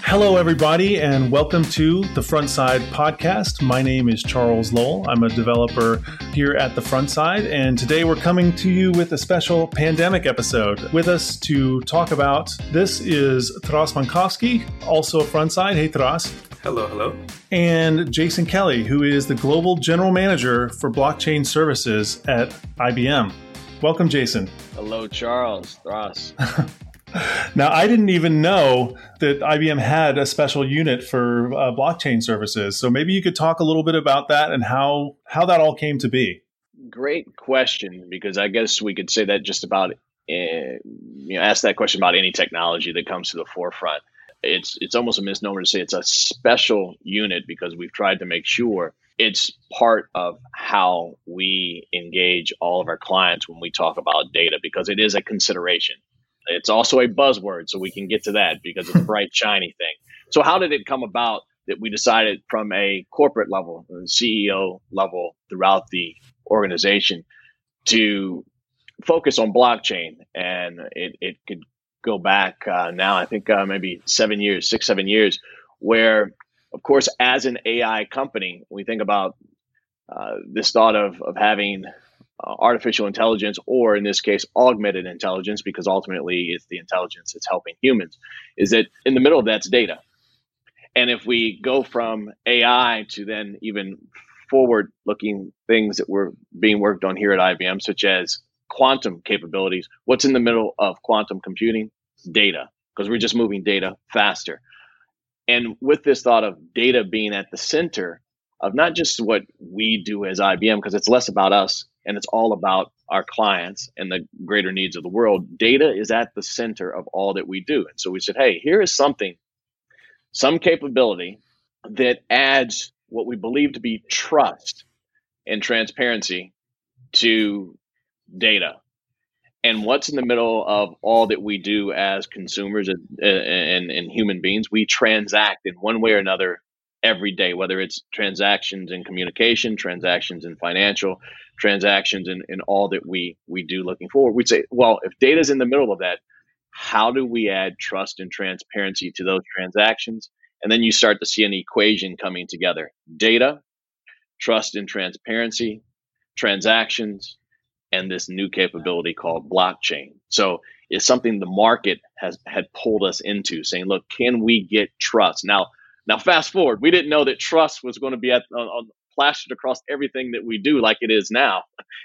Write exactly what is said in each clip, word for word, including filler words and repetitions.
Hello, everybody, and welcome to the Frontside Podcast. My name is Charles Lowell. I'm a developer here at the Frontside, and today we're coming to you with a special pandemic episode. With us to talk about this is Taras Mankowski, also a Frontside. Hey, Taras. Hello, hello. And Jason Kelly, who is the Global General Manager for Blockchain Services at I B M. Welcome, Jason. Hello, Charles. Taras. Now, I didn't even know that I B M had a special unit for uh, blockchain services. So maybe you could talk a little bit about that and how, how that all came to be. Great question, because I guess we could say that just about, uh, you know, ask that question about any technology that comes to the forefront. It's it's almost a misnomer to say it's a special unit, because we've tried to make sure it's part of how we engage all of our clients when we talk about data, because it is a consideration. It's also a buzzword, so we can get to that because it's a bright, shiny thing. So how did it come about that we decided from a corporate level, C E O level throughout the organization, to focus on blockchain? And it, it could go back uh, now, I think uh, maybe seven years, six, seven years, where, of course, as an A I company, we think about uh, this thought of, of having Uh, artificial intelligence, or in this case, augmented intelligence, because ultimately it's the intelligence that's helping humans, is that in the middle of that's data. And if we go from A I to then even forward-looking things that were being worked on here at I B M, such as quantum capabilities, what's in the middle of quantum computing? Data, because we're just moving data faster. And with this thought of data being at the center of not just what we do as I B M, because it's less about us and it's all about our clients and the greater needs of the world, data is at the center of all that we do. And so we said, hey, here is something, some capability that adds what we believe to be trust and transparency to data. And what's in the middle of all that we do as consumers and, and, and human beings? We transact in one way or another every day, whether it's transactions in communication, transactions in financial, transactions in, in all that we we do looking forward. We'd say, well, if data's in the middle of that, how do we add trust and transparency to those transactions? And then you start to see an equation coming together: data, trust and transparency, transactions, and this new capability called blockchain. So it's something the market has had pulled us into, saying, look, can we get trust? Now, Now, fast forward, we didn't know that trust was going to be at, on, on, plastered across everything that we do like it is now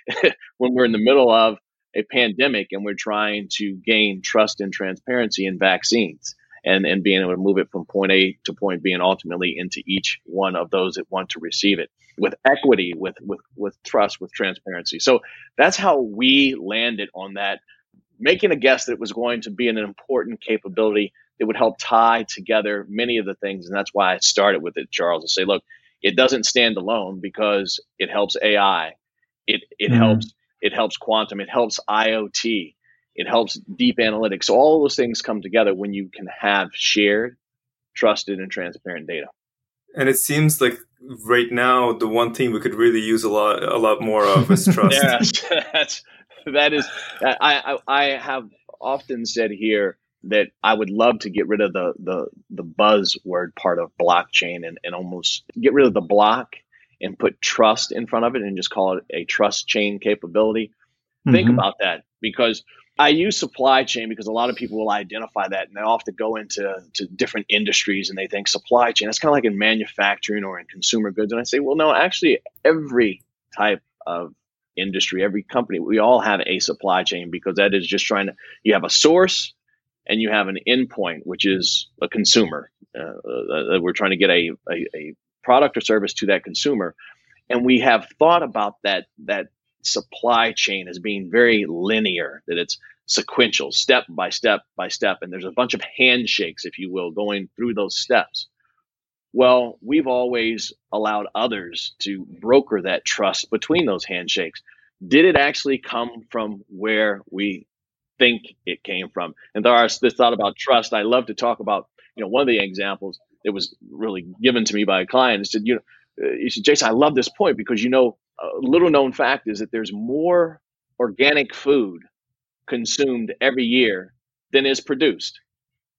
when we're in the middle of a pandemic and we're trying to gain trust and transparency in vaccines and, and being able to move it from point A to point B and ultimately into each one of those that want to receive it with equity, with, with, with trust, with transparency. So that's how we landed on that, making a guess that it was going to be an important capability that would help tie together many of the things. And that's why I started with it, Charles, to say, look, it doesn't stand alone, because it helps A I. It it mm-hmm. helps it helps quantum. It helps I O T. It helps deep analytics. So all of those things come together when you can have shared, trusted, and transparent data. And it seems like right now, the one thing we could really use a lot a lot more of is trust. Yes, that's, that is, I, I, I have often said here that I would love to get rid of the the the buzzword part of blockchain and, and almost get rid of the block and put trust in front of it and just call it a trust chain capability. Mm-hmm. Think about that, because I use supply chain because a lot of people will identify that and they often go into to different industries and they think supply chain. It's kind of like in manufacturing or in consumer goods. And I say, well, no, actually every type of industry, every company, we all have a supply chain, because that is just trying to, you have a source and you have an endpoint, which is a consumer. Uh, uh, we're trying to get a, a, a product or service to that consumer. And we have thought about that, that supply chain as being very linear, that it's sequential, step by step by step. And there's a bunch of handshakes, if you will, going through those steps. Well, we've always allowed others to broker that trust between those handshakes. Did it actually come from where we think it came from? And there are this thought about trust. I love to talk about, you know, one of the examples that was really given to me by a client. He said, you know, he said, Jason, I love this point, because, you know, a little known fact is that there's more organic food consumed every year than is produced.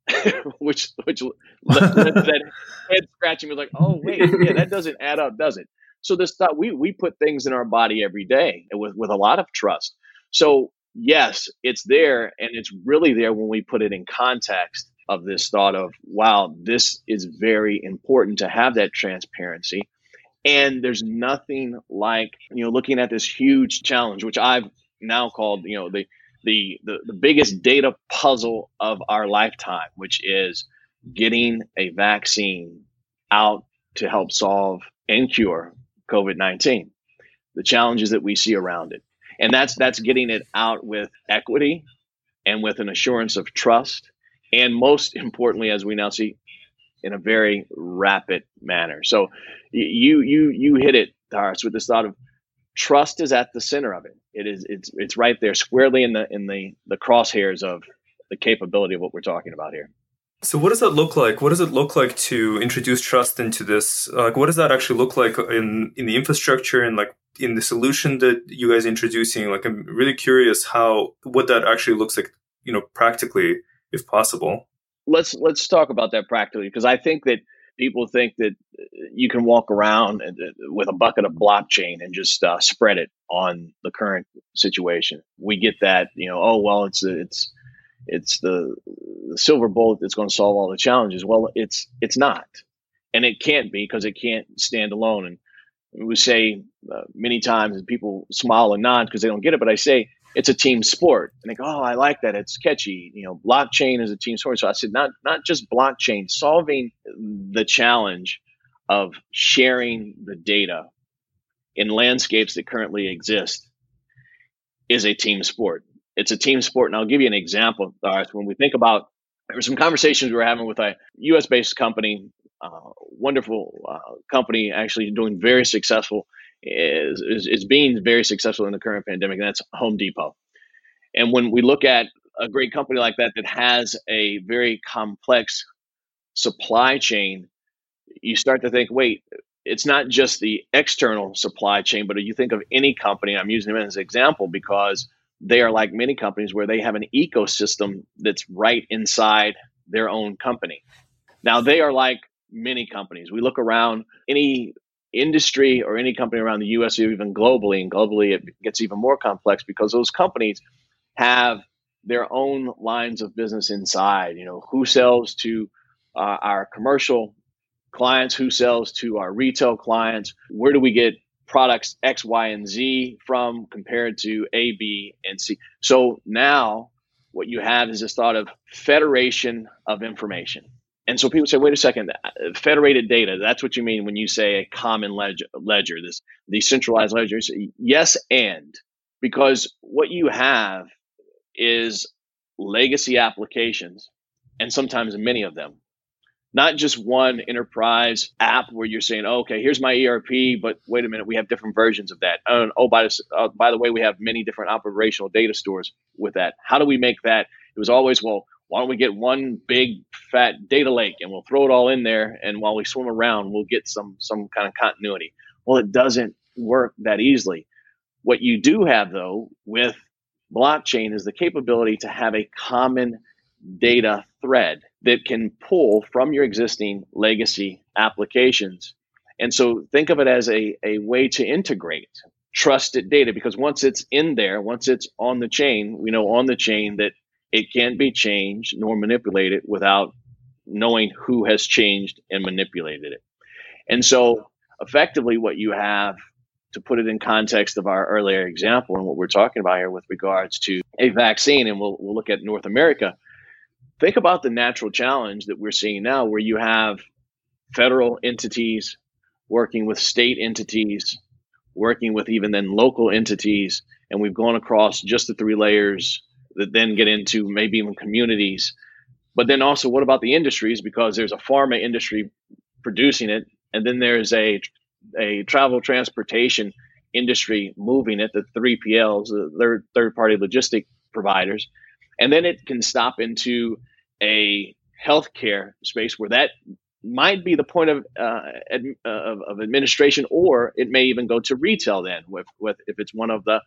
which which let, let that head scratching me like, oh wait, yeah, that doesn't add up, does it? So this thought we we put things in our body every day with with a lot of trust. So yes, it's there, and it's really there when we put it in context of this thought of, wow, this is very important to have that transparency. And there's nothing like, you know, looking at this huge challenge, which I've now called, you know, the the the, the biggest data puzzle of our lifetime, which is getting a vaccine out to help solve and cure COVID nineteen, the challenges that we see around it. And that's that's getting it out with equity and with an assurance of trust. And most importantly, as we now see, in a very rapid manner. So you you you hit it, Taras, with this thought of trust is at the center of it. It is it's it's right there squarely in the in the the crosshairs of the capability of what we're talking about here. So what does that look like? What does it look like to introduce trust into this? Like, what does that actually look like in, in the infrastructure and like in the solution that you guys are introducing? Like, I'm really curious how, what that actually looks like, you know, practically, if possible. Let's, let's talk about that practically, because I think that people think that you can walk around with a bucket of blockchain and just uh, spread it on the current situation. We get that, you know, oh, well, it's, it's, it's the, the silver bullet that's going to solve all the challenges. Well, it's it's not, and it can't be, because it can't stand alone. And we say uh, many times, and people smile and nod because they don't get it, but I say it's a team sport, and they go, "Oh, I like that. It's catchy." You know, blockchain is a team sport. So I said, not not just blockchain, solving the challenge of sharing the data in landscapes that currently exist is a team sport. It's a team sport. And I'll give you an example. Uh, when we think about, there were some conversations we were having with a U S based company, uh, wonderful uh, company, actually doing very successful, is, is, is being very successful in the current pandemic, and that's Home Depot. And when we look at a great company like that, that has a very complex supply chain, you start to think, wait, it's not just the external supply chain, but you think of any company, I'm using them as an example because they are like many companies where they have an ecosystem that's right inside their own company. Now, they are like many companies. We look around any industry or any company around the U S or even globally, and globally it gets even more complex because those companies have their own lines of business inside. You know, who sells to uh, our commercial clients, who sells to our retail clients, where do we get products X, Y, and Z from compared to A, B, and C. So now what you have is this thought of federation of information. And so people say, wait a second, federated data, that's what you mean when you say a common ledger, ledger this decentralized ledger. So yes, and because what you have is legacy applications, and sometimes many of them. Not just one enterprise app where you're saying, oh, okay, here's my E R P, but wait a minute, we have different versions of that. Oh, oh by, the, uh, by the way, we have many different operational data stores with that. How do we make that? It was always, well, why don't we get one big fat data lake and we'll throw it all in there, and while we swim around, we'll get some some kind of continuity. Well, it doesn't work that easily. What you do have, though, with blockchain is the capability to have a common data thread that can pull from your existing legacy applications. And so think of it as a, a way to integrate trusted data, because once it's in there, once it's on the chain, we know on the chain that it can't be changed nor manipulated without knowing who has changed and manipulated it. And so effectively what you have, to put it in context of our earlier example and what we're talking about here with regards to a vaccine, and we'll, we'll look at North America, think about the natural challenge that we're seeing now, where you have federal entities working with state entities, working with even then local entities, and we've gone across just the three layers that then get into maybe even communities. But then also, what about the industries? Because there's a pharma industry producing it, and then there's a a travel transportation industry moving it, the three P Ls, the third third party logistic providers. And then it can stop into a healthcare space where that might be the point of, uh, ad, uh, of of administration, or it may even go to retail then with, with if it's one of the,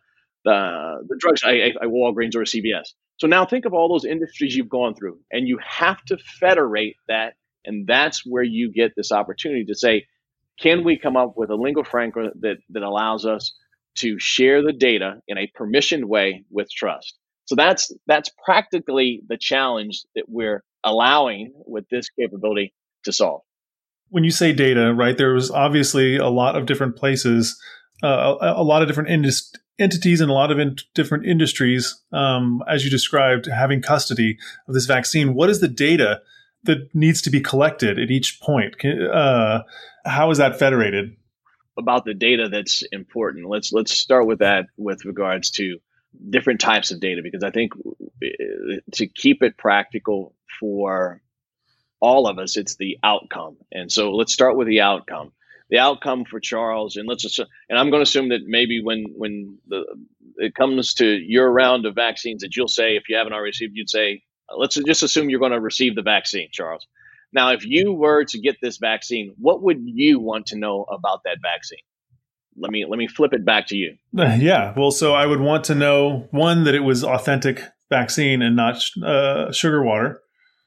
the the drugs, I, I, Walgreens or C V S. So now think of all those industries you've gone through, and you have to federate that, and that's where you get this opportunity to say, can we come up with a lingua franca that that allows us to share the data in a permissioned way with trust? So that's that's practically the challenge that we're allowing with this capability to solve. When you say data, right, there was obviously a lot of different places, uh, a, a lot of different indus- entities and a lot of in- different industries, um, as you described, having custody of this vaccine. What is the data that needs to be collected at each point? Can, uh, how is that federated? About the data that's important. Let's let's start with that with regards to different types of data, because I think to keep it practical for all of us, it's the outcome. And so let's start with the outcome. The outcome for Charles, and let's just, and I'm going to assume that maybe when when the it comes to your round of vaccines, that you'll say, if you haven't already received, you'd say, let's just assume you're going to receive the vaccine, Charles. Now, if you were to get this vaccine, what would you want to know about that vaccine? Let me let me flip it back to you. Uh, yeah, well, so I would want to know, one, that it was authentic vaccine and not uh, sugar water.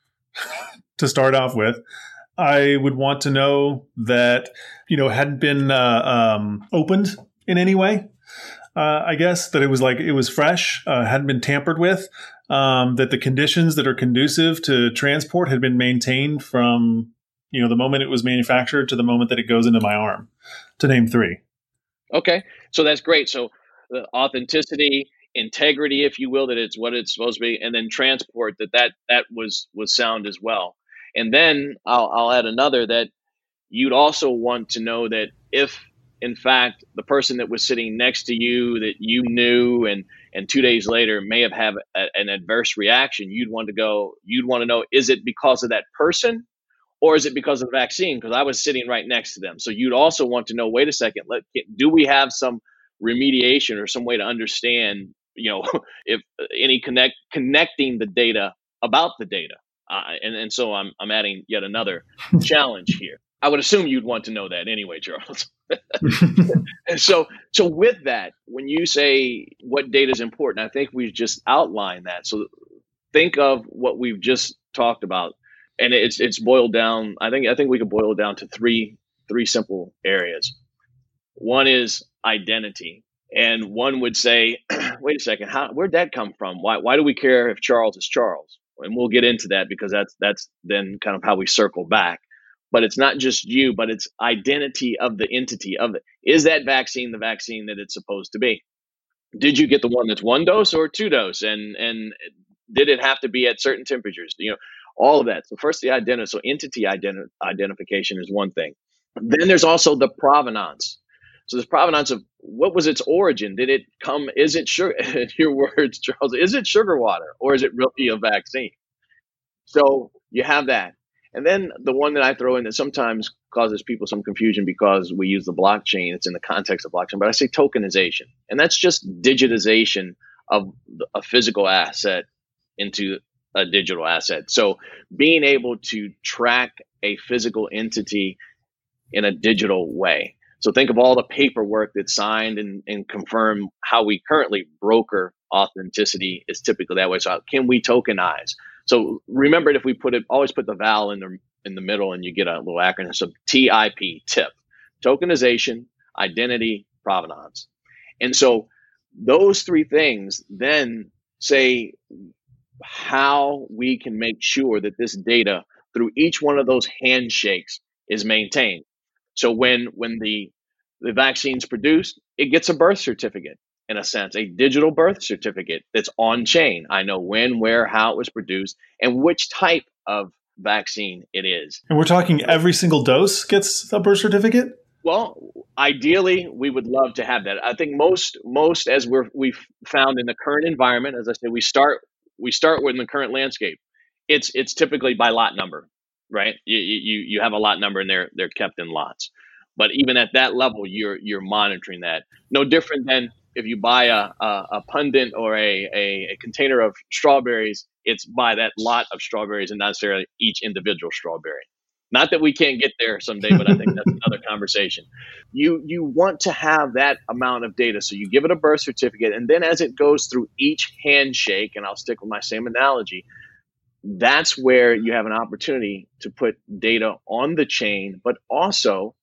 To start off with, I would want to know that, you know, hadn't been uh, um, opened in any way. Uh, I guess that it was like it was fresh, uh, hadn't been tampered with, um, that the conditions that are conducive to transport had been maintained from, you know, the moment it was manufactured to the moment that it goes into my arm, to name three. Okay, so that's great. So the authenticity, integrity, if you will, that it's what it's supposed to be, and then transport, that that, that was, was sound as well. And then I'll, I'll add another, that you'd also want to know that if, in fact, the person that was sitting next to you that you knew and, and two days later may have had a, an adverse reaction, you'd want to go, you'd want to know, is it because of that person or is it because of the vaccine? Because I was sitting right next to them. So you'd also want to know, wait a second, let, do we have some remediation or some way to understand, you know, if any connect connecting the data about the data? Uh, and, and so I'm I'm adding yet another challenge here. I would assume you'd want to know that anyway, Charles. so so with that, when you say what data is important, I think we've just outlined that. So think of what we've just talked about, and it's it's boiled down. I think I think we can boil it down to three three simple areas. One is identity. And one would say, wait a second, how, where'd that come from? Why why do we care if Charles is Charles? And we'll get into that because that's that's then kind of how we circle back. But it's not just you, but it's identity of the entity of it. Is that vaccine the vaccine that it's supposed to be? Did you get the one that's one dose or two dose? And and did it have to be at certain temperatures? You know, all of that. So first the identity. So entity identi- identification is one thing. Then there's also the provenance. So this provenance of what was its origin? Did it come, is it sugar, your words, Charles, is it sugar water or is it really a vaccine? So you have that. And then the one that I throw in that sometimes causes people some confusion because we use the blockchain, it's in the context of blockchain, but I say tokenization. And that's just digitization of a physical asset into a digital asset. So being able to track a physical entity in a digital way. So think of all the paperwork that's signed and, and confirm how we currently broker authenticity is typically that way. So can we tokenize? So remember, if we put it, always put the val in the in the middle and you get a little acronym. So T I P, tip, tokenization, identity, provenance. And so those three things then say how we can make sure that this data through each one of those handshakes is maintained. So when when the the vaccine's produced, it gets a birth certificate, in a sense, a digital birth certificate that's on chain. I know when, where, how it was produced, and which type of vaccine it is. And we're talking every single dose gets a birth certificate? Well, ideally, we would love to have that. I think most most as we're we've found in the current environment, as I said, we start we start with the current landscape. It's it's typically by lot number. Right, you, you you have a lot number and they're they're kept in lots, but even at that level, you're you're monitoring that. No different than if you buy a a, a pundit or a, a a container of strawberries, it's by that lot of strawberries and not necessarily each individual strawberry. Not that we can't get there someday, but I think that's another conversation. You you want to have that amount of data. So you give it a birth certificate, and then as it goes through each handshake, and I'll stick with my same analogy, that's where you have an opportunity to put data on the chain, but also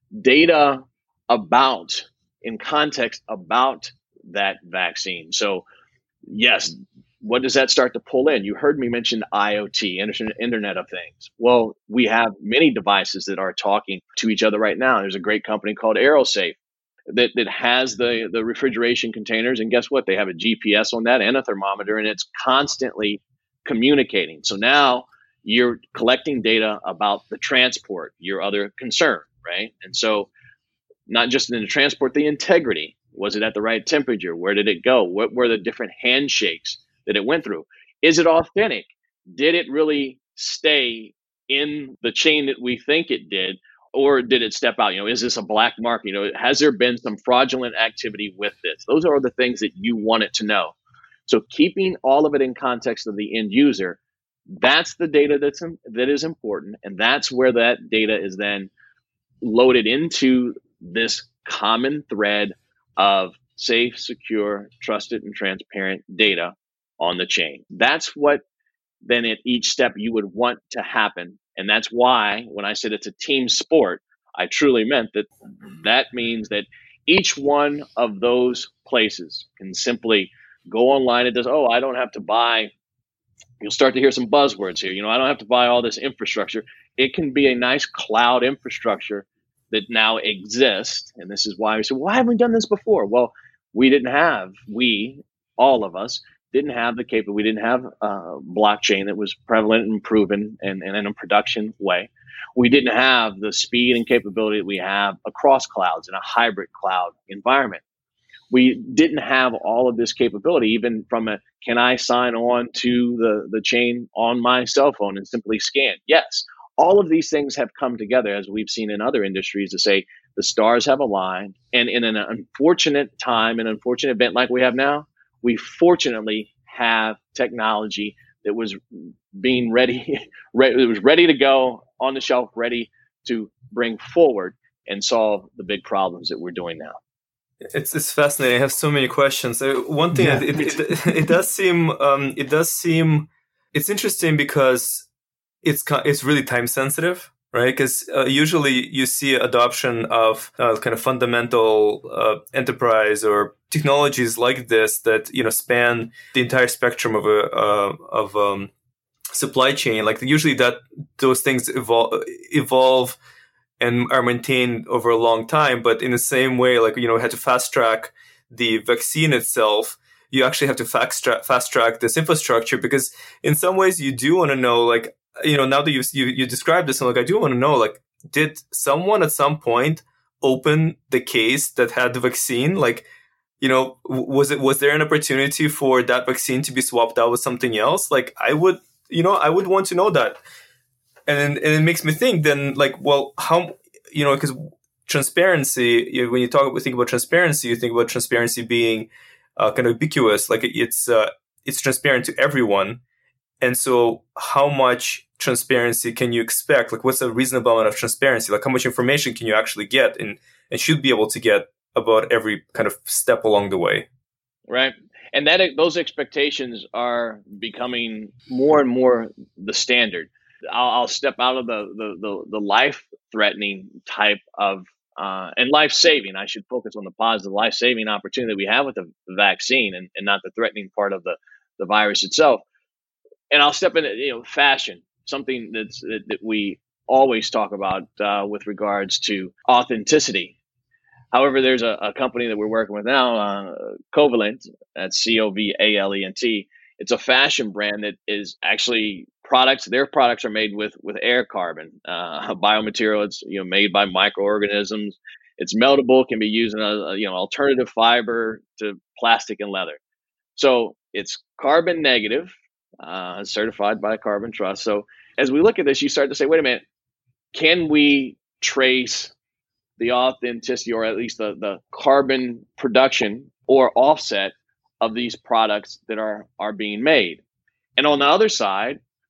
data about, in context, about that vaccine. So yes, what does that start to pull in? You heard me mention IoT, Internet of Things. Well, we have many devices that are talking to each other right now. There's a great company called AeroSafe that, that has the, the refrigeration containers. And guess what? They have a G P S on that and a thermometer, and it's constantly communicating. So now you're collecting data about the transport, your other concern, right? And so not just in the transport, the integrity. Was it at the right temperature? Where did it go? What were the different handshakes that it went through? Is it authentic? Did it really stay in the chain that we think it did? Or did it step out? You know, is this a black mark? You know, has there been some fraudulent activity with this? Those are the things that you want it to know. So keeping all of it in context of the end user, that's the data that's that is important. And that's where that data is then loaded into this common thread of safe, secure, trusted, and transparent data on the chain. That's what then at each step you would want to happen. And that's why when I said it's a team sport, I truly meant that that means that each one of those places can simply go online. It does, oh, I don't have to buy, you'll start to hear some buzzwords here. You know, I don't have to buy all this infrastructure. It can be a nice cloud infrastructure that now exists. And this is why we said, why haven't we done this before? Well, we didn't have, we, all of us, didn't have the capability. We didn't have a blockchain that was prevalent and proven and, and in a production way. We didn't have the speed and capability that we have across clouds in a hybrid cloud environment. We didn't have all of this capability, even from a, can I sign on to the, the chain on my cell phone and simply scan? Yes. All of these things have come together, as we've seen in other industries, to say the stars have aligned. And in an unfortunate time, an unfortunate event like we have now, we fortunately have technology that was being ready, ready, it was ready to go on the shelf, ready to bring forward and solve the big problems that we're doing now. It's it's fascinating. I have so many questions. Uh, one thing, yeah, it, it, it, it does seem um, it does seem it's interesting because it's it's really time sensitive, right? Because uh, usually you see adoption of uh, kind of fundamental uh, enterprise or technologies like this that, you know, span the entire spectrum of a uh, of um, supply chain. Like usually that those things evolve evolve and are maintained over a long time. But in the same way, like, you know, we had to fast track the vaccine itself. You actually have to fast track, fast track this infrastructure, because in some ways you do want to know, like, you know, now that you you, you described this, I'm like, I do want to know, like, did someone at some point open the case that had the vaccine? Like, you know, was it was there an opportunity for that vaccine to be swapped out with something else? Like, I would, you know, I would want to know that. And, and it makes me think then, like, well, how, you know, because transparency, you know, when you talk about, think about transparency, you think about transparency being uh, kind of ubiquitous, like it's uh, it's transparent to everyone. And so how much transparency can you expect? Like, what's a reasonable amount of transparency? Like, how much information can you actually get and, and should be able to get about every kind of step along the way? Right. And that those expectations are becoming more and more the standard. I'll, I'll step out of the, the, the, the life-threatening type of, uh, and life-saving. I should focus on the positive life-saving opportunity that we have with the vaccine and, and not the threatening part of the, the virus itself. And I'll step into, you know, fashion, something that's, that, that we always talk about uh, with regards to authenticity. However, there's a, a company that we're working with now, uh, Covalent, that's C O V A L E N T. It's a fashion brand that is actually products. Their products are made with with air carbon, uh, a biomaterial. It's, you know, made by microorganisms. It's meltable, can be used in a, a you know alternative fiber to plastic and leather. So it's carbon negative, uh, certified by Carbon Trust. So as we look at this, you start to say, wait a minute, can we trace the authenticity, or at least the, the carbon production or offset of these products that are, are being made? And on the other side,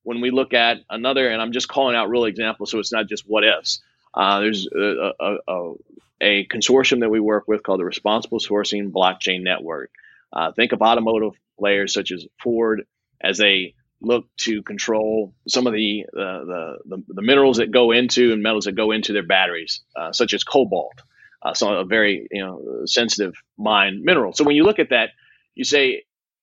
when we look at another, and I'm just calling out real examples, so it's not just what ifs. Uh, there's a, a, a, a consortium that we work with called the Responsible Sourcing Blockchain Network. Uh, think of automotive players such as Ford as they look to control some of the uh, the, the the minerals that go into and metals that go into their batteries, uh, such as cobalt, uh, so a very you know sensitive mine mineral. So when you look at that, you say,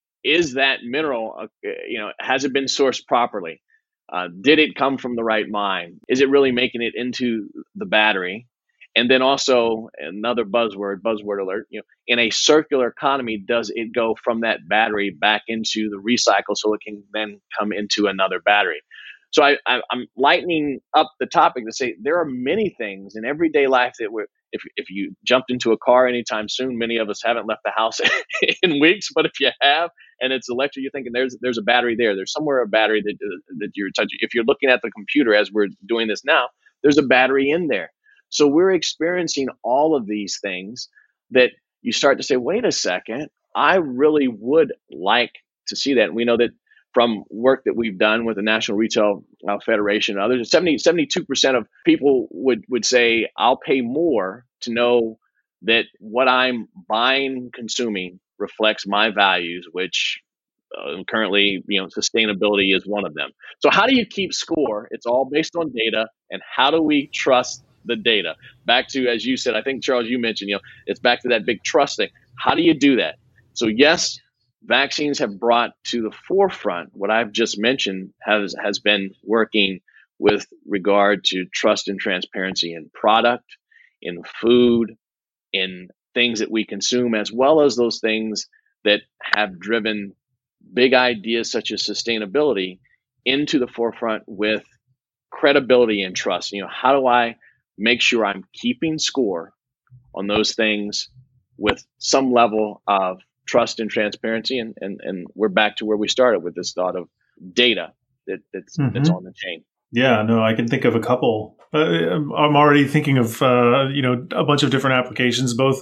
is that mineral, uh, you know, has it been sourced properly? Uh, did it come from the right mine? Is it really making it into the battery? And then also another buzzword, buzzword alert, you know, in a circular economy, does it go from that battery back into the recycle so it can then come into another battery? So I, I, I'm lightening up the topic to say there are many things in everyday life that we're, if, if you jumped into a car anytime soon, many of us haven't left the house in weeks, but if you have, and it's electric, you're thinking there's there's a battery there. There's somewhere a battery that that you're touching. If you're looking at the computer as we're doing this now, there's a battery in there. So we're experiencing all of these things that you start to say, wait a second, I really would like to see that. And we know that from work that we've done with the National Retail uh, Federation and others, seventy, seventy-two percent of people would, would say, I'll pay more to know that what I'm buying, consuming reflects my values, which uh, currently, you know, sustainability is one of them. So how do you keep score? It's all based on data. And how do we trust the data? Back to, as you said, I think, Charles, you mentioned, you know, it's back to that big trust thing. How do you do that? So yes, vaccines have brought to the forefront what I've just mentioned has, has been working with regard to trust and transparency in product, in food, in things that we consume, as well as those things that have driven big ideas such as sustainability into the forefront with credibility and trust. You know, how do I make sure I'm keeping score on those things with some level of trust and transparency? And, and, and we're back to where we started with this thought of data that, that's, mm-hmm. that's on the chain. Yeah, no, I can think of a couple. Uh, I'm already thinking of, uh, you know, a bunch of different applications, both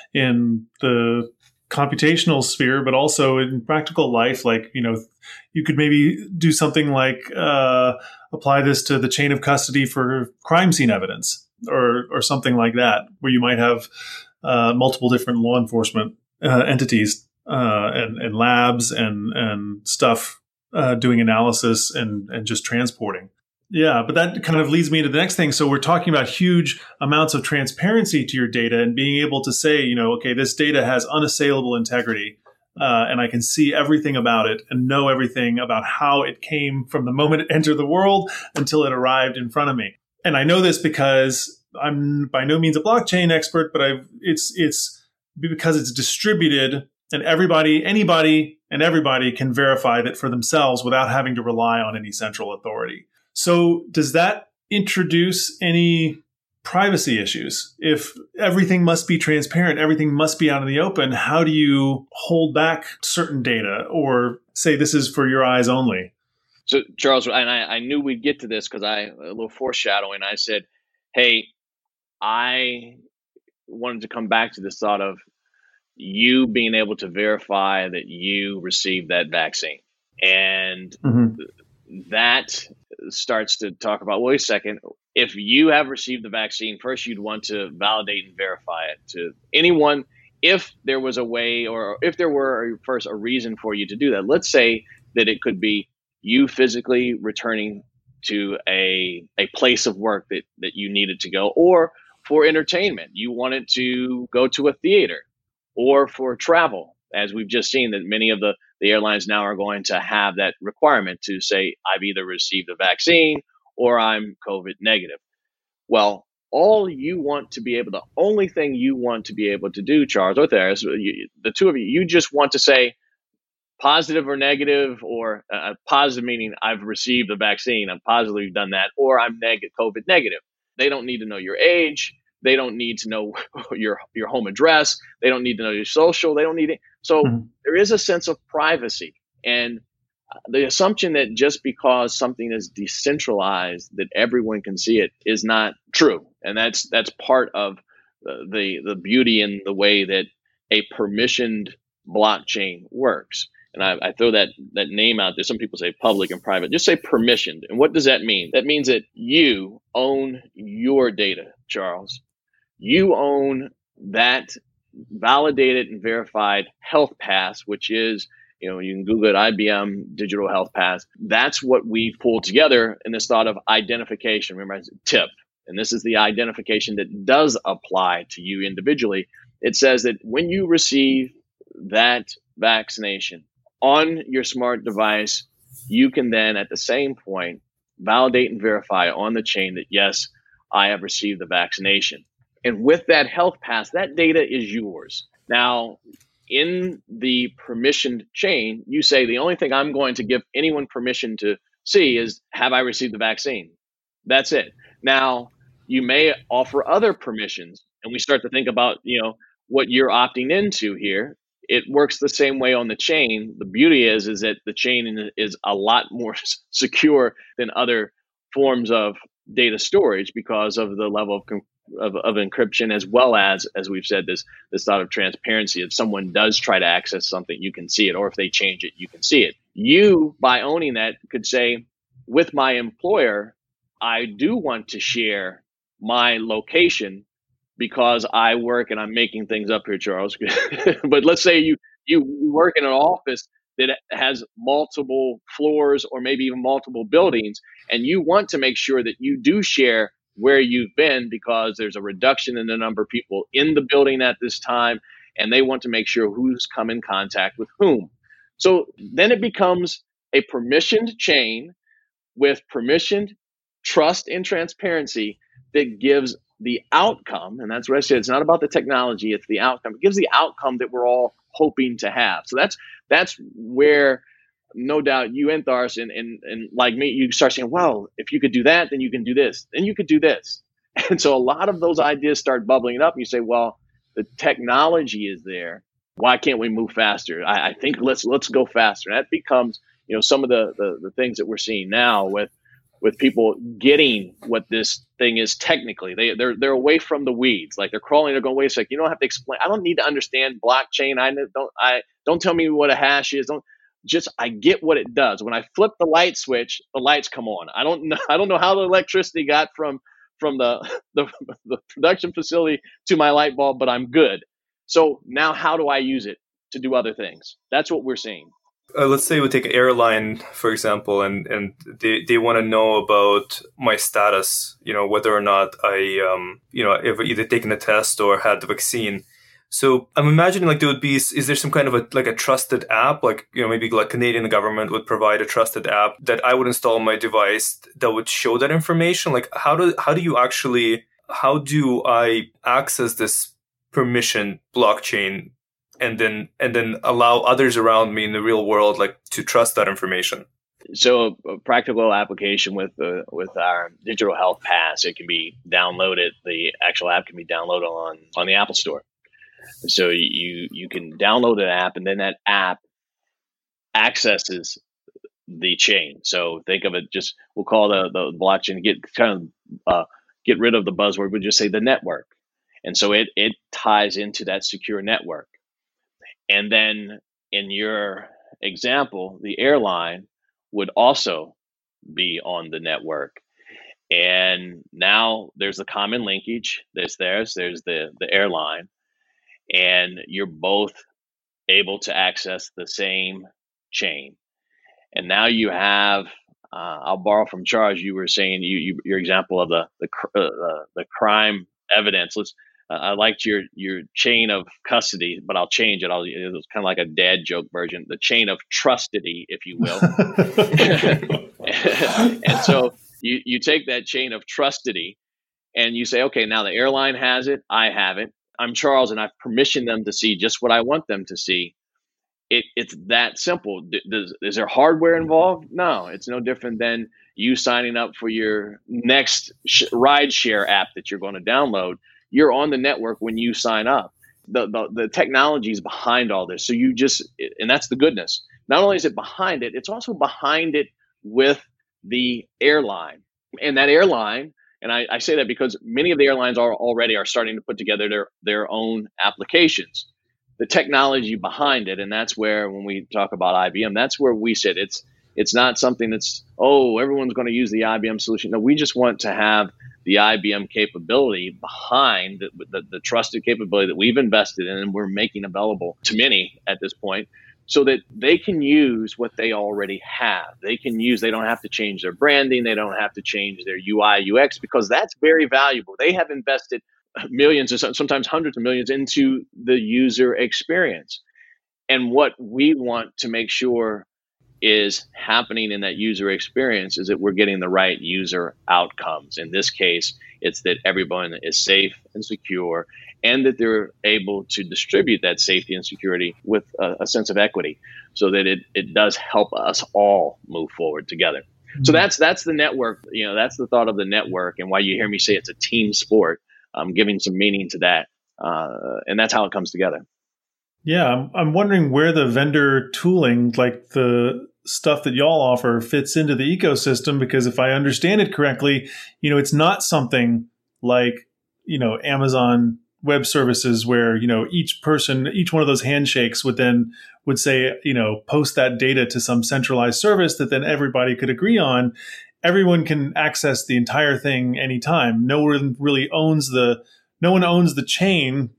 in the computational sphere, but also in practical life. Like, you know, you could maybe do something like uh, apply this to the chain of custody for crime scene evidence or, or something like that, where you might have uh, multiple different law enforcement uh, entities uh, and, and labs and, and stuff uh, doing analysis and, and just transporting. Yeah, but that kind of leads me to the next thing. So we're talking about huge amounts of transparency to your data and being able to say, you know, okay, this data has unassailable integrity, uh, and I can see everything about it and know everything about how it came from the moment it entered the world until it arrived in front of me. And I know this because I'm by no means a blockchain expert, but I've, it's it's because it's distributed and everybody, anybody and everybody can verify that for themselves without having to rely on any central authority. So does that introduce any privacy issues? If everything must be transparent, everything must be out in the open, how do you hold back certain data or say this is for your eyes only? So, Charles, and I, I knew we'd get to this because I, a little foreshadowing, I said, hey, I wanted to come back to this thought of you being able to verify that you received that vaccine. And mm-hmm. that starts to talk about, wait a second, if you have received the vaccine, first you'd want to validate and verify it to anyone. If there was a way, or if there were first a reason for you to do that, let's say that it could be you physically returning to a a place of work that, that you needed to go, or for entertainment, you wanted to go to a theater, or for travel, as we've just seen that many of the The airlines now are going to have that requirement to say, I've either received a vaccine or I'm COVID negative. Well, all you want to be able, the only thing you want to be able to do, Charles, or there is you, the two of you, you just want to say positive or negative, or uh, positive meaning I've received the vaccine, I'm positively done that, or I'm negative, COVID negative. They don't need to know your age. They don't need to know your your home address. They don't need to know your social. They don't need it. So mm-hmm. there is a sense of privacy. And the assumption that just because something is decentralized, that everyone can see it, is not true. And that's that's part of the, the, the beauty in the way that a permissioned blockchain works. and I, I throw that that name out there. Some people say public and private. Just say permissioned. And what does that mean? That means that you own your data, Charles. You own that validated and verified health pass, which is, you know, you can Google it, I B M Digital Health Pass. That's what we pulled together in this thought of identification. Remember, TIP. And this is the identification that does apply to you individually. It says that when you receive that vaccination on your smart device, you can then at the same point validate and verify on the chain that, yes, I have received the vaccination. And with that health pass, that data is yours. Now, in the permissioned chain, you say the only thing I'm going to give anyone permission to see is, have I received the vaccine? That's it. Now, you may offer other permissions, and we start to think about, you know, what you're opting into here. It works the same way on the chain. The beauty is, is that the chain is a lot more secure than other forms of data storage because of the level of Of, of encryption, as well as, as we've said, this this thought of transparency. If someone does try to access something, you can see it, or if they change it, you can see it. You, by owning that, could say, with my employer, I do want to share my location because I work, and I'm making things up here, Charles. But let's say you you work in an office that has multiple floors or maybe even multiple buildings, and you want to make sure that you do share where you've been because there's a reduction in the number of people in the building at this time, and they want to make sure who's come in contact with whom. So then it becomes a permissioned chain with permissioned trust and transparency that gives the outcome, and that's what I said, it's not about the technology, it's the outcome. It gives the outcome that we're all hoping to have. So that's that's where, no doubt, you and Tharce and, and, and like me, you start saying, well, if you could do that, then you can do this, then you could do this. And so a lot of those ideas start bubbling up. And you say, well, the technology is there. Why can't we move faster? I, I think let's let's go faster. And that becomes, you know, some of the, the, the things that we're seeing now with with people getting what this thing is technically. They, they're they're away from the weeds. Like they're crawling, they're going, wait a second, you don't have to explain. I don't need to understand blockchain. I don't I don't tell me what a hash is. Don't Just I get what it does. When I flip the light switch, the lights come on. I don't know. I don't know how the electricity got from from the, the the production facility to my light bulb, but I'm good. So now, how do I use it to do other things? That's what we're seeing. Uh, let's say we take an airline, for example, and and they, they want to know about my status. You know, whether or not I um you know ever either taken a test or had the vaccine. So I'm imagining like there would be, is there some kind of a, like a trusted app, like, you know, maybe like Canadian government would provide a trusted app that I would install on my device that would show that information? Like how do, how do you actually, how do I access this permission blockchain and then, and then allow others around me in the real world, like to trust that information? So a, a practical application with uh, with our digital health pass, it can be downloaded. The actual app can be downloaded on, on the Apple Store. So you you can download an app, and then that app accesses the chain. So think of it, just we'll call the the blockchain, get kind of uh, get rid of the buzzword. We'll just say the network, and so it it ties into that secure network. And then in your example, the airline would also be on the network. And now there's a common linkage. There's theirs. There's the the airline. And you're both able to access the same chain. And now you have, uh, I'll borrow from Charles, you were saying you, you your example of the the uh, the crime evidence. Let's, uh, I liked your your chain of custody, but I'll change it. I'll, it was kind of like a dad joke version, the chain of trustody, if you will. And so you, you take that chain of trustody and you say, okay, now the airline has it, I have it. I'm Charles, and I've permissioned them to see just what I want them to see. It, it's that simple. Does, is there hardware involved? No, it's no different than you signing up for your next sh- ride share app that you're going to download. You're on the network when you sign up. The, the the technology is behind all this. So you just, and that's the goodness. Not only is it behind it, it's also behind it with the airline. And that airline, and I, I say that because many of the airlines are already are starting to put together their, their own applications. the technology behind it. And that's where, when we talk about I B M, that's where we sit. It's it's not something that's, oh, everyone's going to use the I B M solution. No, we just want to have the I B M capability behind the, the, the trusted capability that we've invested in and we're making available to many at this point, so that they can use what they already have. They can use, they don't have to change their branding. They don't have to change their U I, U X, because that's very valuable. They have invested millions, or sometimes hundreds of millions, into the user experience. And what we want to make sure is happening in that user experience is that we're getting the right user outcomes. In this case, it's that everyone is safe and secure, and that they're able to distribute that safety and security with a, a sense of equity, so that it, it does help us all move forward together. Mm-hmm. So that's that's the network. You know, that's the thought of the network, and why you hear me say it's a team sport. I'm giving some meaning to that, uh, and that's how it comes together. Yeah, I'm, I'm wondering where the vendor tooling, like the stuff that y'all offer, fits into the ecosystem, because if I understand it correctly, you know, it's not something like, you know, Amazon Web Services, where, you know, each person, each one of those handshakes would then would say, you know, post that data to some centralized service that then everybody could agree on. Everyone can access the entire thing anytime. No one really owns the, no one owns the chain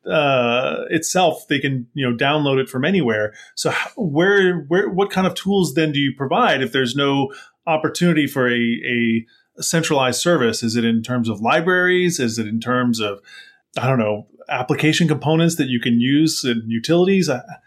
uh, itself. They can, you know, download it from anywhere. So how, where, where, what kind of tools then do you provide if there's no opportunity for a, a centralized service? Is it in terms of libraries? Is it in terms of, I don't know, application components that you can use in utilities?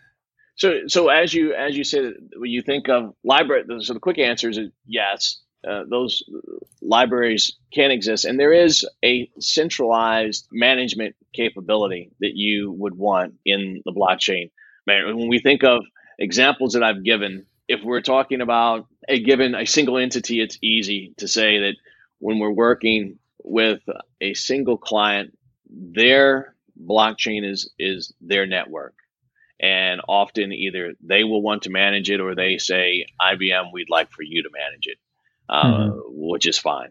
So, so as you as you said, when you think of library, so the quick answer is yes. Uh, those libraries can exist, and there is a centralized management capability that you would want in the blockchain. Man, when we think of examples that I've given, if we're talking about a given a single entity, it's easy to say that when we're working with a single client, their blockchain is is their network, and often either they will want to manage it, or they say, I B M, we'd like for you to manage it. Uh, mm-hmm. Which is fine.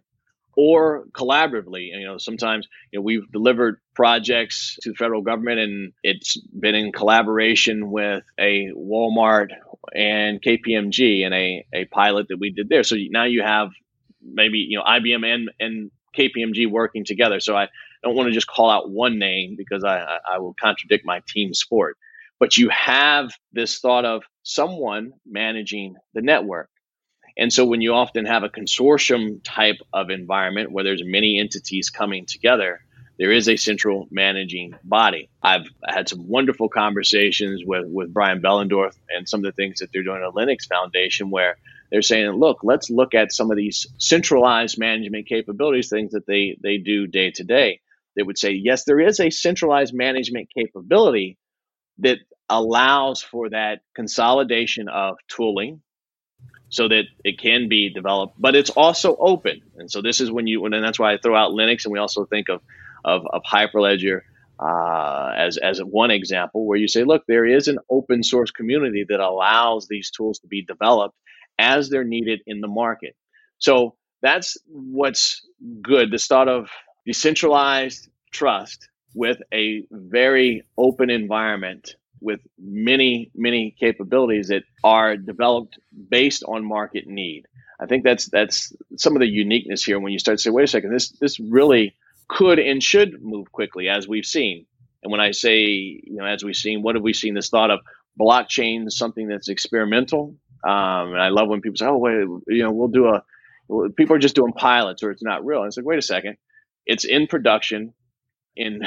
Or collaboratively, you know, sometimes, you know, we've delivered projects to the federal government, and it's been in collaboration with a Walmart and K P M G and a, a pilot that we did there. So now you have maybe, you know, I B M and, and K P M G working together. So I don't want to just call out one name, because I, I will contradict my team sport. But you have this thought of someone managing the network. And so when you often have a consortium type of environment where there's many entities coming together, there is a central managing body. I've had some wonderful conversations with, with Brian Behlendorf and some of the things that they're doing at Linux Foundation, where they're saying, look, let's look at some of these centralized management capabilities, things that they, they do day to day. They would say, yes, there is a centralized management capability that allows for that consolidation of tooling, so that it can be developed, but it's also open. And so this is when you, and that's why I throw out Linux, and we also think of of, of Hyperledger uh, as as one example, where you say, look, there is an open source community that allows these tools to be developed as they're needed in the market. So that's what's good. The start of decentralized trust with a very open environment, with many, many capabilities that are developed based on market need. I think that's that's some of the uniqueness here when you start to say, wait a second, this this really could and should move quickly, as we've seen. And when I say, you know, as we've seen, what have we seen? This thought of blockchain, something that's experimental. Um, and I love when people say, oh, wait, you know, we'll do a, well, people are just doing pilots, or it's not real. And it's like, wait a second, it's in production in,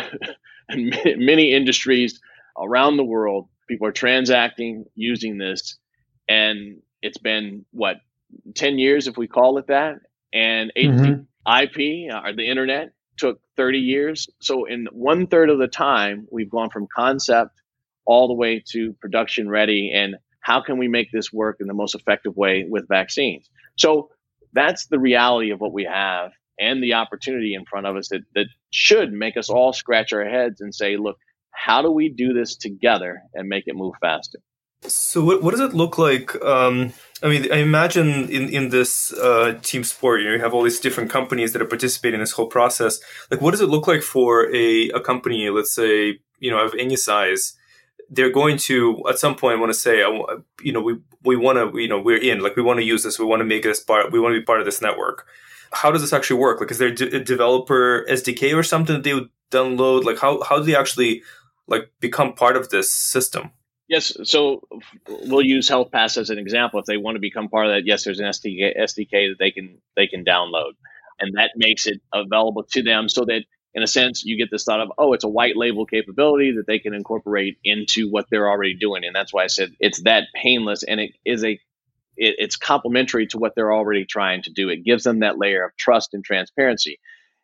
in many industries around the world. People are transacting using this, and it's been what, ten years, if we call it that. And mm-hmm. I P, or the internet, took thirty years. So in one third of the time, we've gone from concept all the way to production ready. And how can we make this work in the most effective way with vaccines? So that's the reality of what we have, and the opportunity in front of us that, that should make us all scratch our heads and say, look, how do we do this together and make it move faster? So what what does it look like? Um, I mean, I imagine in, in this uh, team sport, you know, you have all these different companies that are participating in this whole process. Like, what does it look like for a, a company, let's say, you know, of any size, they're going to at some point want to say, you know, we we want to, you know, we're in, like we want to use this, we want to make this part, we want to be part of this network. How does this actually work? Like, is there a developer S D K or something that they would download? Like, how how do they actually like become part of this system? Yes, so we'll use HealthPass as an example. If they want to become part of that, yes, there's an S D K S D K that they can they can download, and that makes it available to them so that, in a sense, you get this thought of, oh, it's a white label capability that they can incorporate into what they're already doing. And that's why I said it's that painless, and it is a it, it's complementary to what they're already trying to do. It gives them that layer of trust and transparency.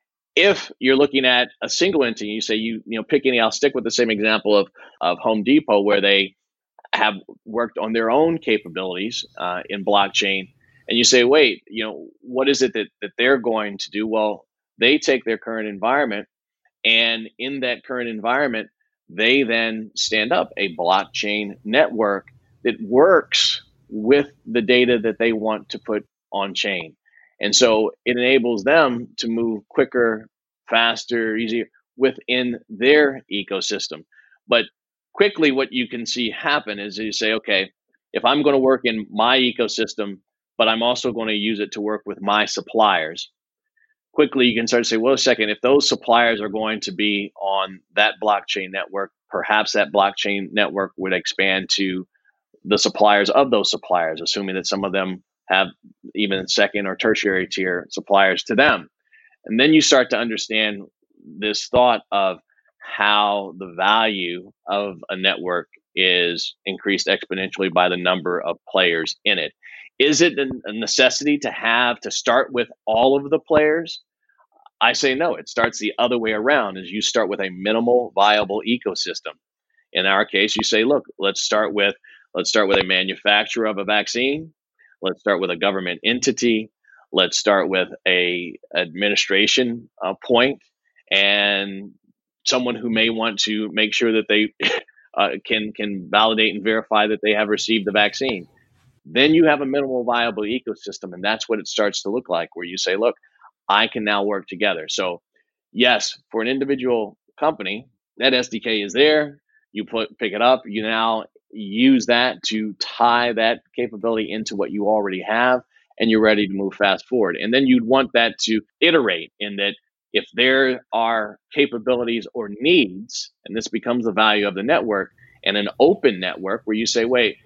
If you're looking at a single entity, you say you you know pick any. I'll stick with the same example of of Home Depot, where they have worked on their own capabilities uh, in blockchain, and you say, wait, you know, what is it that that they're going to do? Well, they take their current environment, and in that current environment, they then stand up a blockchain network that works with the data that they want to put on chain. And so it enables them to move quicker, faster, easier within their ecosystem. But quickly, what you can see happen is you say, okay, if I'm going to work in my ecosystem, but I'm also going to use it to work with my suppliers, quickly you can start to say, well, a second, if those suppliers are going to be on that blockchain network, perhaps that blockchain network would expand to the suppliers of those suppliers, assuming that some of them have even second or tertiary tier suppliers to them. And then you start to understand this thought of how the value of a network is increased exponentially by the number of players in it. Is it a necessity to have to start with all of the players? I say no. It starts the other way around, is you start with a minimal viable ecosystem. In our case, you say, look, let's start with let's start with a manufacturer of a vaccine. Let's start with a government entity. Let's start with a administration uh, point, and someone who may want to make sure that they uh, can can validate and verify that they have received the vaccine. Then you have a minimal viable ecosystem, and that's what it starts to look like, where you say, look, I can now work together. So yes, for an individual company, that S D K is there. You put pick it up. You now use that to tie that capability into what you already have, and you're ready to move fast forward. And then you'd want that to iterate, in that if there are capabilities or needs, and this becomes the value of the network, and an open network where you say, wait,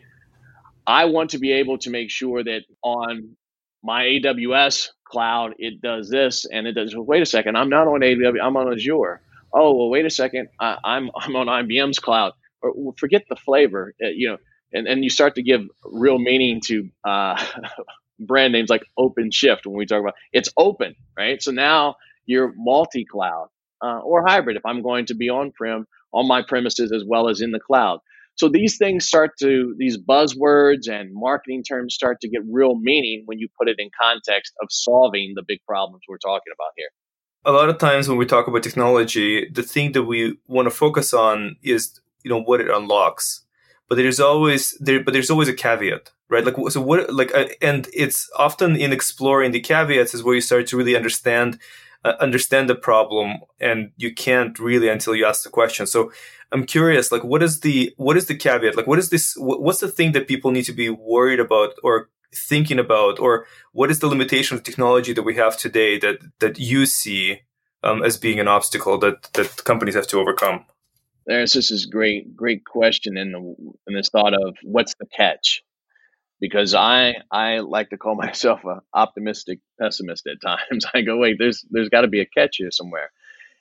I want to be able to make sure that on my A W S cloud, it does this, and it does, well, wait a second, I'm not on A W S, I'm on Azure. Oh, well, wait a second, I, I'm I'm on I B M's cloud. Or, well, forget the flavor, uh, you know, and, and you start to give real meaning to uh, brand names like OpenShift when we talk about it's open, right? So now you're multi-cloud uh, or hybrid if I'm going to be on-prem, on my premises as well as in the cloud. So these things start to, these buzzwords and marketing terms start to get real meaning when you put it in context of solving the big problems we're talking about here. A lot of times when we talk about technology, the thing that we want to focus on is, you know, what it unlocks. But there's always there, but there's always a caveat, right? Like, so what, like, uh, and it's often in exploring the caveats is where you start to really understand, uh, understand the problem, and you can't really until you ask the question. So I'm curious, like, what is the, what is the caveat? Like, what is this, what's the thing that people need to be worried about or thinking about, or what is the limitation of technology that we have today that, that you see um, as being an obstacle that, that companies have to overcome? There's this is great, great question in the in this thought of what's the catch, because I I like to call myself an optimistic pessimist at times. I go, wait, there's there's got to be a catch here somewhere,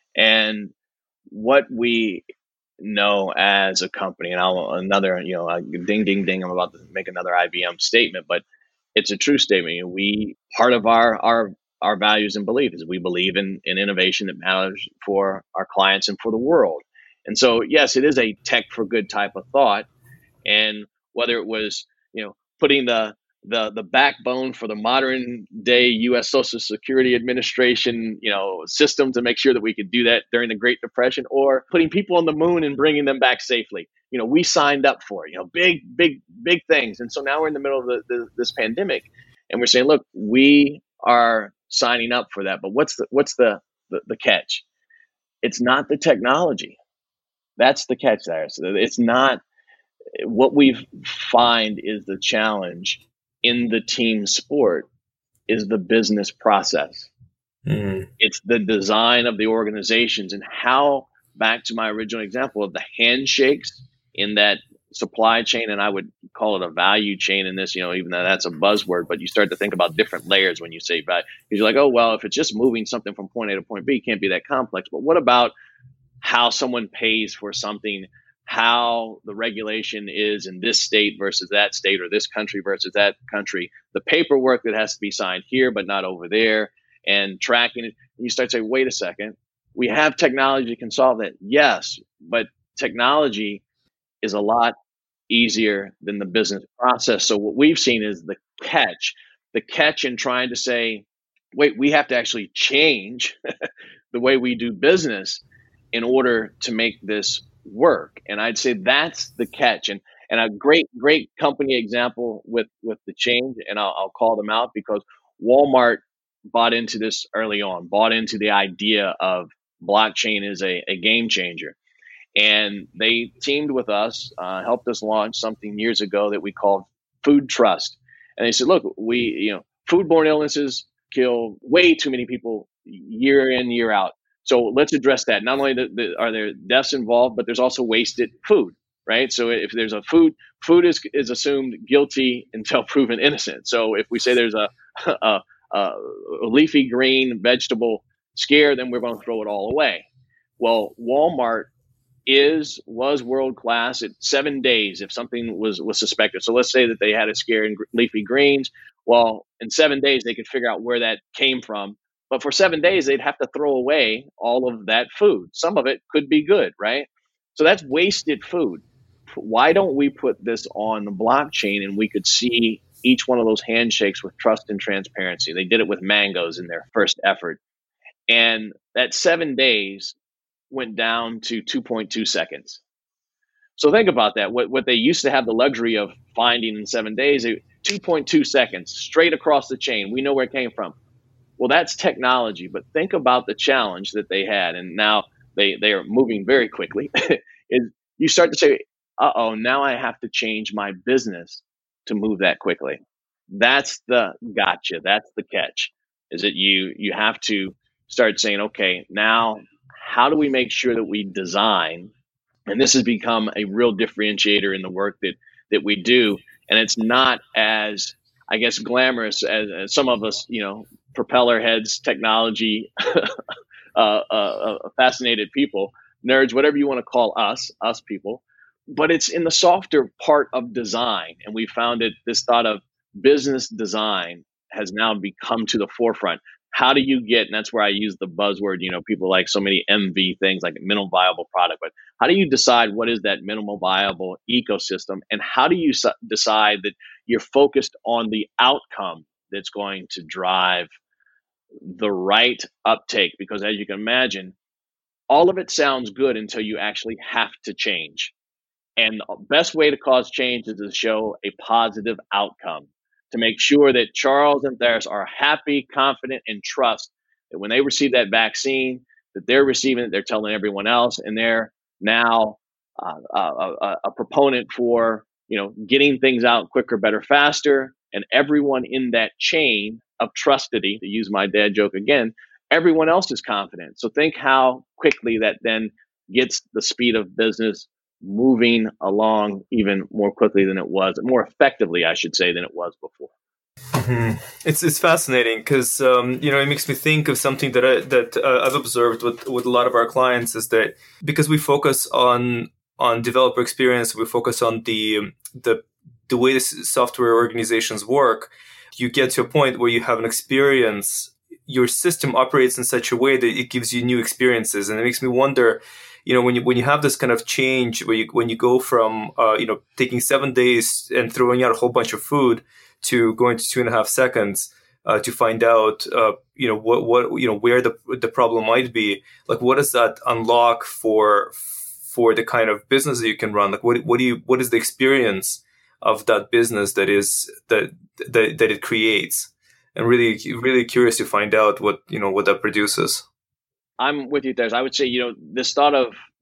and what we know as a company, and I'll another you know ding ding ding, I'm about to make another I B M statement, but it's a true statement. We part of our our our values and beliefs is we believe in in innovation that matters for our clients and for the world. And so, yes, it is a tech for good type of thought. And whether it was, you know, putting the the the backbone for the modern day U S Social Security Administration, you know, system to make sure that we could do that during the Great Depression, or putting people on the moon and bringing them back safely, you know, we signed up for, you know, big, big, big things. And so now we're in the middle of the, the, this pandemic, and we're saying, look, we are signing up for that. But what's the what's the the, the catch? It's not the technology. That's the catch there. So it's not what we find is the challenge in the team sport is the business process. Mm. It's the design of the organizations and how, back to my original example of the handshakes in that supply chain, and I would call it a value chain in this, you know, even though that's a buzzword, but you start to think about different layers when you say value. Because you're like, oh, well, if it's just moving something from point A to point B, it can't be that complex. But what about how someone pays for something, how the regulation is in this state versus that state, or this country versus that country, the paperwork that has to be signed here but not over there, and tracking it. And you start saying, wait a second, we have technology that can solve that. Yes, but technology is a lot easier than the business process. So what we've seen is the catch, the catch in trying to say, wait, we have to actually change the way we do business in order to make this work. And I'd say that's the catch. And and a great, great company example with, with the change, and I'll, I'll call them out because Walmart bought into this early on, bought into the idea of blockchain is a, a game changer. And they teamed with us, uh, helped us launch something years ago that we called Food Trust. And they said, look, we, you know, foodborne illnesses kill way too many people year in, year out. So let's address that. Not only the, the, are there deaths involved, but there's also wasted food, right? So if there's a food, food is is assumed guilty until proven innocent. So if we say there's a, a, a leafy green vegetable scare, then we're going to throw it all away. Well, Walmart is was world class at seven days if something was was suspected. So let's say that they had a scare in leafy greens. Well, in seven days they could figure out where that came from. But for seven days they'd have to throw away all of that food. Some of it could be good, right? So that's wasted food. Why don't we put this on the blockchain and we could see each one of those handshakes with trust and transparency? They did it with mangoes in their first effort. And that seven days went down to two point two seconds. So think about that. What what they used to have the luxury of finding in seven days, two point two seconds straight across the chain. We know where it came from. Well, that's technology, but think about the challenge that they had. And now they, they are moving very quickly. Is you start to say, uh-oh, now I have to change my business to move that quickly. That's the gotcha. That's the catch, is that you you have to start saying, okay, now how do we make sure that we design, and this has become a real differentiator in the work that, that we do. And it's not as, I guess, glamorous as, as some of us, you know, propeller heads, technology, uh, uh, uh, fascinated people, nerds, whatever you want to call us, us people. But it's in the softer part of design. And we found that this thought of business design has now become to the forefront. How do you get, and that's where I use the buzzword, you know, people like so many M V things like minimum viable product, but how do you decide what is that minimal viable ecosystem? And how do you su- decide that you're focused on the outcome that's going to drive the right uptake? Because as you can imagine, all of it sounds good until you actually have to change. And the best way to cause change is to show a positive outcome, to make sure that Charles and Theris are happy, confident, and trust that when they receive that vaccine, that they're receiving it, they're telling everyone else, and they're now uh, a, a, a proponent for, you know, getting things out quicker, better, faster, and everyone in that chain of trustity, to use my dad joke again, everyone else is confident. So think how quickly that then gets the speed of business moving along even more quickly than it was, more effectively, I should say, than it was before. Mm-hmm. It's it's fascinating because um, you know, it makes me think of something that I, that uh, I've observed with with a lot of our clients is that because we focus on on developer experience, we focus on the the the way the software organizations work. You get to a point where you have an experience. Your system operates in such a way that it gives you new experiences, and it makes me wonder. You know, when you when you have this kind of change, where you when you go from uh, you know taking seven days and throwing out a whole bunch of food to going to two and a half seconds uh, to find out uh, you know what what you know where the the problem might be. Like, what does that unlock for for the kind of business that you can run? Like, what what do you what is the experience of that business that is that that that it creates? And really really curious to find out what you know what that produces. I'm with you, Theris. I would say, you know, this thought of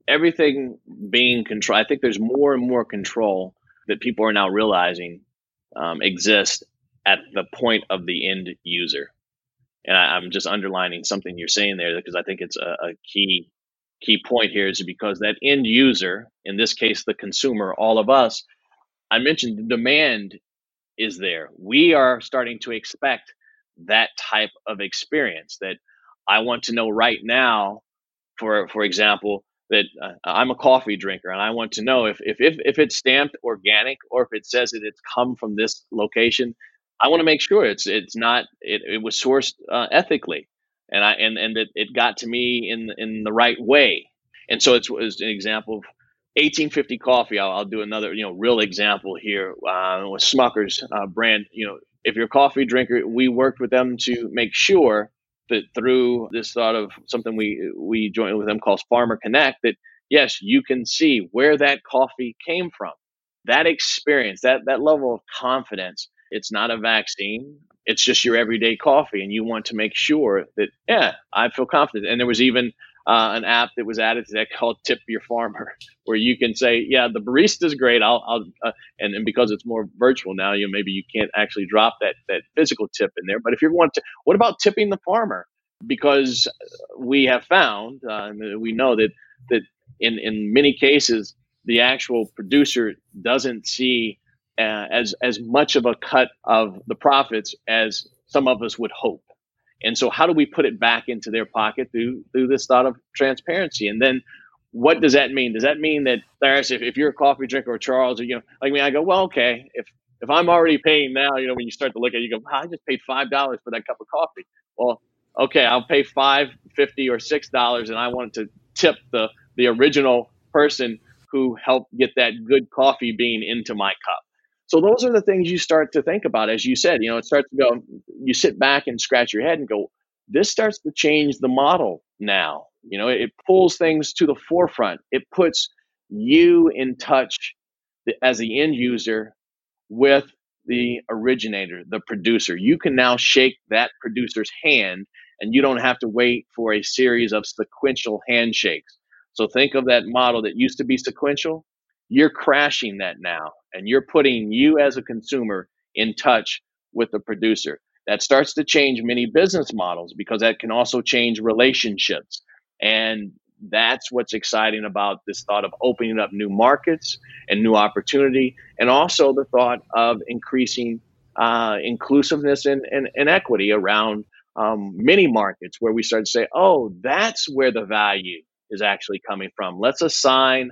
everything being control. I think there's more and more control that people are now realizing um, exists at the point of the end user. And I, I'm just underlining something you're saying there because I think it's a, a key key point here is because that end user, in this case, the consumer, all of us, I mentioned the demand is there. We are starting to expect that type of experience that I want to know right now, for for example, that uh, I'm a coffee drinker and I want to know if, if if if it's stamped organic or if it says that it's come from this location. I want to make sure it's it's not it, it was sourced uh, ethically, and I and and that it got to me in in the right way. And so it's, it's an example of eighteen fifty coffee. I'll, I'll do another you know real example here uh, with Smucker's uh, brand. You know, if you're a coffee drinker, we worked with them to make sure that through this sort of something we we joined with them called Farmer Connect, that yes, you can see where that coffee came from. That experience, that that level of confidence, it's not a vaccine. It's just your everyday coffee, and you want to make sure that yeah, I feel confident. And there was even uh, an app that was added to that called Tip Your Farmer, where you can say, yeah, the barista's great. I'll, I'll uh, and, and because it's more virtual now, you know, maybe you can't actually drop that that physical tip in there. But if you want to, what about tipping the farmer? Because we have found, uh, and we know that that in in many cases, the actual producer doesn't see uh, as as much of a cut of the profits as some of us would hope. And so how do we put it back into their pocket through through this thought of transparency? And then what does that mean? Does that mean that there's, if, if you're a coffee drinker or Charles, or, you know, like me, I go, well, okay, if if I'm already paying now, you know, when you start to look at it, you go, wow, I just paid five dollars for that cup of coffee. Well, okay, I'll pay five fifty or six dollars, and I want to tip the the original person who helped get that good coffee bean into my cup. So those are the things you start to think about. As you said, you know, it starts to go, you sit back and scratch your head and go, this starts to change the model now. You know, it pulls things to the forefront. It puts you in touch as the end user with the originator, the producer. You can now shake that producer's hand, and you don't have to wait for a series of sequential handshakes. So think of that model that used to be sequential. You're crashing that now, and you're putting you as a consumer in touch with the producer. That starts to change many business models because that can also change relationships. And that's what's exciting about this thought of opening up new markets and new opportunity, and also the thought of increasing uh, inclusiveness and, and, and equity around um, many markets where we start to say, oh, that's where the value is actually coming from. Let's assign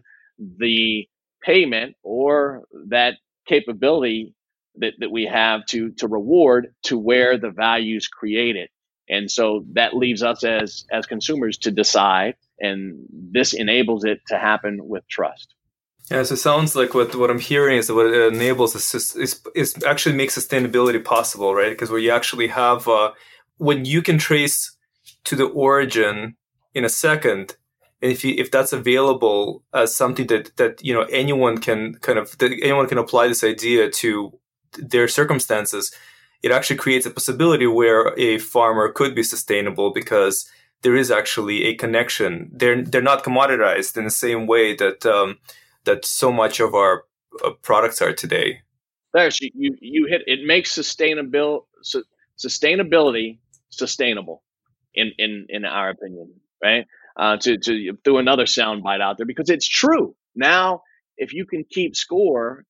the payment or that capability that, that we have to to reward to where the value is created. And so that leaves us as as consumers to decide, and this enables it to happen with trust. Yeah, so it sounds like what, what I'm hearing is that what it enables is, is, is actually makes sustainability possible, right? Because where you actually have, uh, when you can trace to the origin in a second, and if you, if that's available as something that, that, you know, anyone can kind of, that anyone can apply this idea to their circumstances, it actually creates a possibility where a farmer could be sustainable because there is actually a connection. They're, they're not commoditized in the same way that, um, that so much of our uh, products are today. There's you, you, you hit it. Makes sustainability su- sustainability sustainable, in, in, in our opinion, right? Uh, to to throw another soundbite out there because it's true. Now, if you can keep score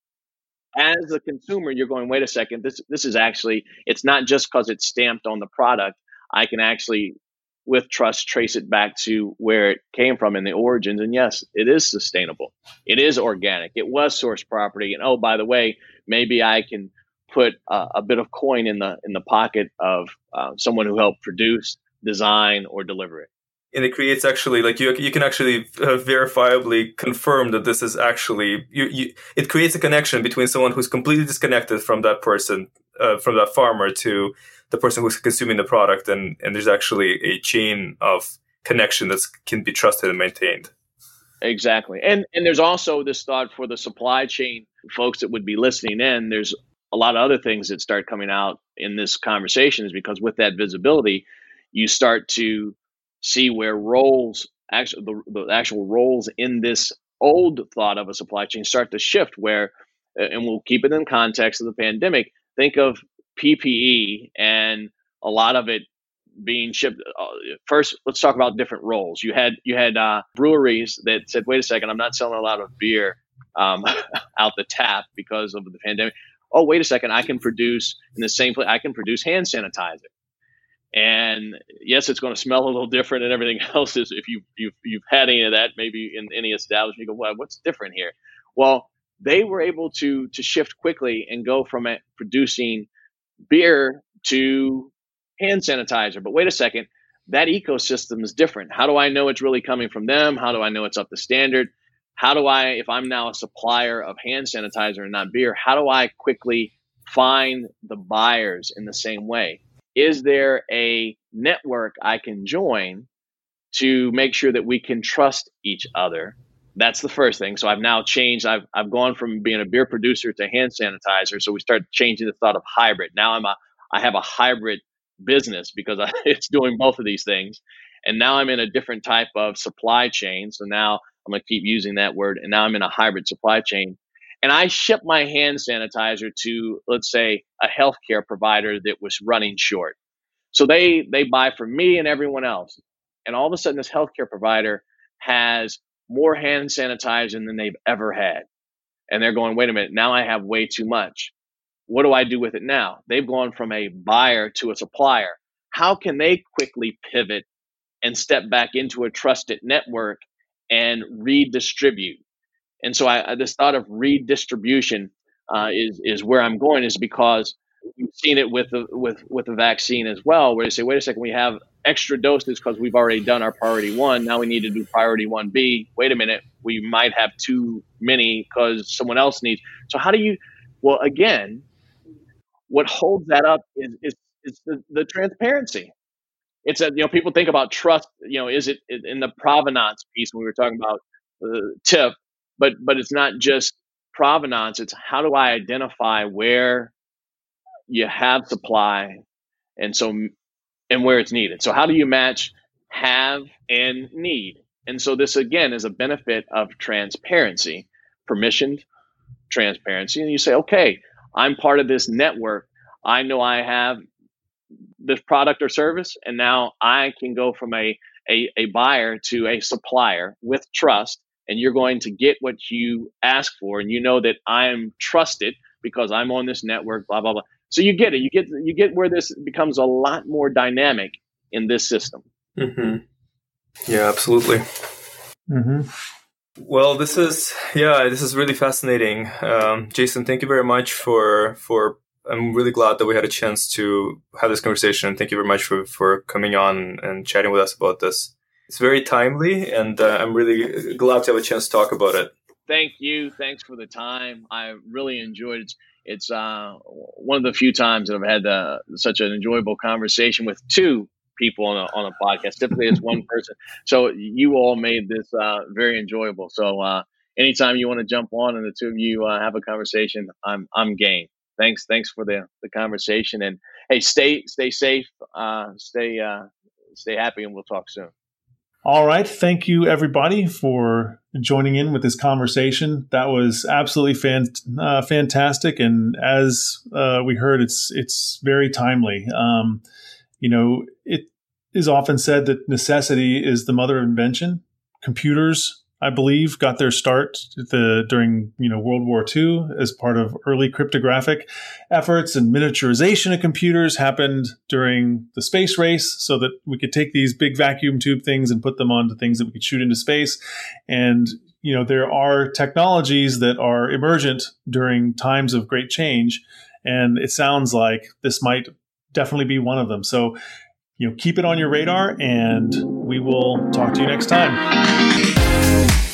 as a consumer, you're going, wait a second, this this is actually, it's not just because it's stamped on the product. I can actually, with trust, trace it back to where it came from in the origins. And yes, it is sustainable. It is organic. It was source property. And oh, by the way, maybe I can put uh, a bit of coin in the in the pocket of uh, someone who helped produce, design, or deliver it. And it creates actually, like you you can actually uh, verifiably confirm that this is actually, you, you, it creates a connection between someone who's completely disconnected from that person, uh, from that farmer, to the person who's consuming the product. And, and there's actually a chain of connection that can be trusted and maintained. Exactly. And and there's also this thought for the supply chain folks that would be listening in. There's a lot of other things that start coming out in this conversation is because with that visibility, you start to see where roles actual the, the actual roles in this old thought of a supply chain start to shift. Where, and we'll keep it in context of the pandemic. Think of P P E and a lot of it being shipped. Uh, first, let's talk about different roles. You had you had uh, breweries that said, "Wait a second, I'm not selling a lot of beer um, out the tap because of the pandemic." Oh, wait a second, I can produce in the same place. I can produce hand sanitizer, and yes, it's going to smell a little different and everything else. Is if you you've, you've had any of that, maybe in any establishment, you go, "Well, what's different here?" Well, they were able to to shift quickly and go from it producing beer to hand sanitizer. But wait a second, that ecosystem is different. How do I know it's really coming from them? How do I know it's up to standard? How do I, if I'm now a supplier of hand sanitizer and not beer, how do I quickly find the buyers in the same way? Is there a network I can join to make sure that we can trust each other? That's the first thing. So I've now changed. I've I've gone from being a beer producer to hand sanitizer. So we start changing the thought of hybrid. Now I'm a I have a hybrid business because I, it's doing both of these things. And now I'm in a different type of supply chain. So now I'm going to keep using that word. And now I'm in a hybrid supply chain. And I ship my hand sanitizer to, let's say, a healthcare provider that was running short. So they they buy from me and everyone else. And all of a sudden, this healthcare provider has more hand sanitizer than they've ever had. And they're going, wait a minute, now I have way too much. What do I do with it now? They've gone from a buyer to a supplier. How can they quickly pivot and step back into a trusted network and redistribute? And so I, this thought of redistribution uh, is is where I'm going, is because we've seen it with the with with the vaccine as well, where they say, wait a second, we have extra doses because we've already done our priority one. Now we need to do priority one B. Wait a minute, we might have too many because someone else needs. So how do you? Well, again, what holds that up is is, is the, the transparency. It's that, you know, people think about trust. You know, is it in the provenance piece when we were talking about uh, T I F? But but it's not just provenance. It's how do I identify where you have supply, and so and where it's needed. So how do you match have and need? And so this again is a benefit of transparency, permissioned transparency. And you say, okay, I'm part of this network. I know I have this product or service, and now I can go from a a, a buyer to a supplier with trust. And you're going to get what you ask for, and you know that I'm trusted because I'm on this network, blah, blah, blah. So you get it. You get you get where this becomes a lot more dynamic in this system. Mm-hmm. Yeah, absolutely. Mm-hmm. Well, this is, yeah, this is really fascinating. Um, Jason, thank you very much for, for, I'm really glad that we had a chance to have this conversation. Thank you very much for, for coming on and chatting with us about this. It's very timely, and uh, I'm really glad to have a chance to talk about it. Thank you. Thanks for the time. I really enjoyed it. It's uh, one of the few times that I've had uh, such an enjoyable conversation with two people on a, on a podcast. Typically, it's one person. So you all made this uh, very enjoyable. So uh, anytime you want to jump on and the two of you uh, have a conversation, I'm I'm game. Thanks. Thanks for the, the conversation. And hey, stay stay safe. Uh, stay uh, stay happy, and we'll talk soon. All right. Thank you, everybody, for joining in with this conversation. That was absolutely fan- uh, fantastic. And as uh, we heard, it's it's very timely. Um, you know, it is often said that necessity is the mother of invention. Computers, I believe, got their start the, during you know World War Two as part of early cryptographic efforts, and miniaturization of computers happened during the space race so that we could take these big vacuum tube things and put them onto things that we could shoot into space. And you know there are technologies that are emergent during times of great change, and it sounds like this might definitely be one of them. So you know keep it on your radar, and we will talk to you next time.